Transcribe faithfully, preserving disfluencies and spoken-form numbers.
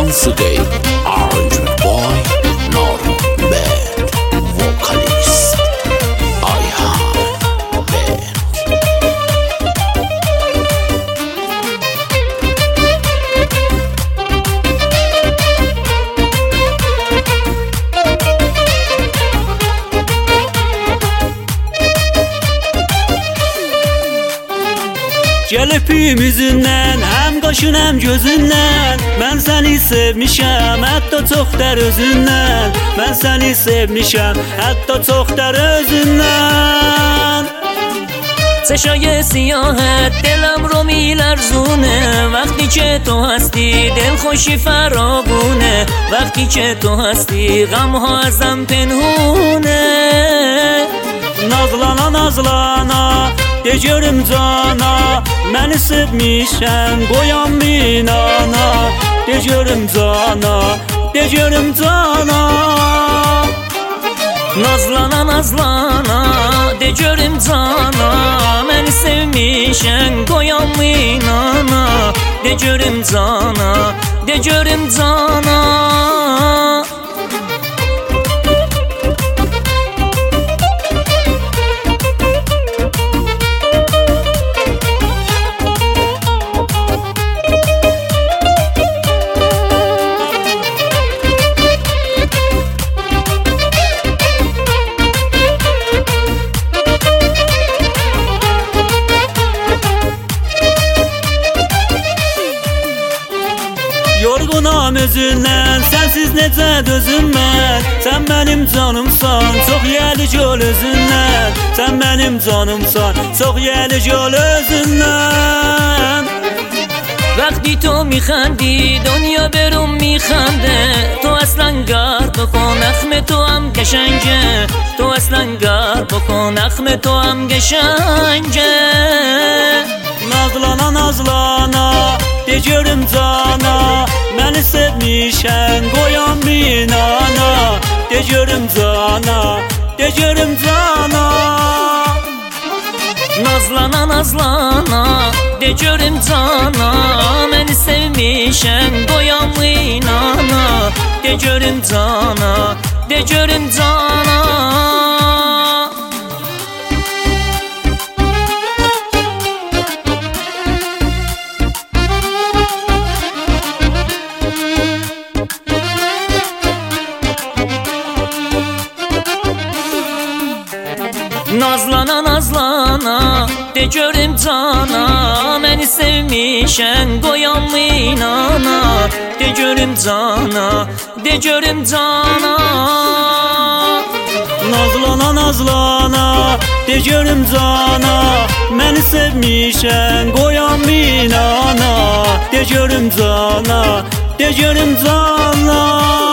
Landscape arrangement by Norbert, vocalist Ayhan Band. Gel öpeyim yüzündən, həm qaşın həm gözündən. Mən səni sevmişəm, hətta çox dər özündən. Mən səni sevmişəm, hətta çox dər özündən. چشای سیاهت دلم رو میلرزونه وقتی که تو هستی دل خوشی فراوونه وقتی که تو هستی غم ها ازم پنهونه Nazlana nazlana de görüm cana məni sevmişəm qoyan binana de görüm cana de görüm cana Nazlana nazlana de görüm cana məni sevmişəm qoyan binana de görüm cana de görüm cana Yorğunam özündən, sənsiz necə dözüm mən. Sən mənim canımsan, çox yəli göl özündən. Sən mənim canımsan, çox yəli göl özündən. وقتی تو میخندی دنیا برام میخنده تو اصلا گرد بکن نخم تو هم قشنگه تو اصلا گرد بکن نخم تو هم قشنگه Nazlana nazlana de görüm cana məni sevmişəm qoyan binana de görüm cana de görüm cana Nazlana nazlana de görüm cana məni sevmişəm qoyan binana de görüm cana de görüm cana Nazlana nazlana de görüm cana məni sevmişəm qoyan inana de görüm cana de görüm cana Nazlana nazlana de görüm cana məni sevmişəm qoyan binana de görüm cana de görüm cana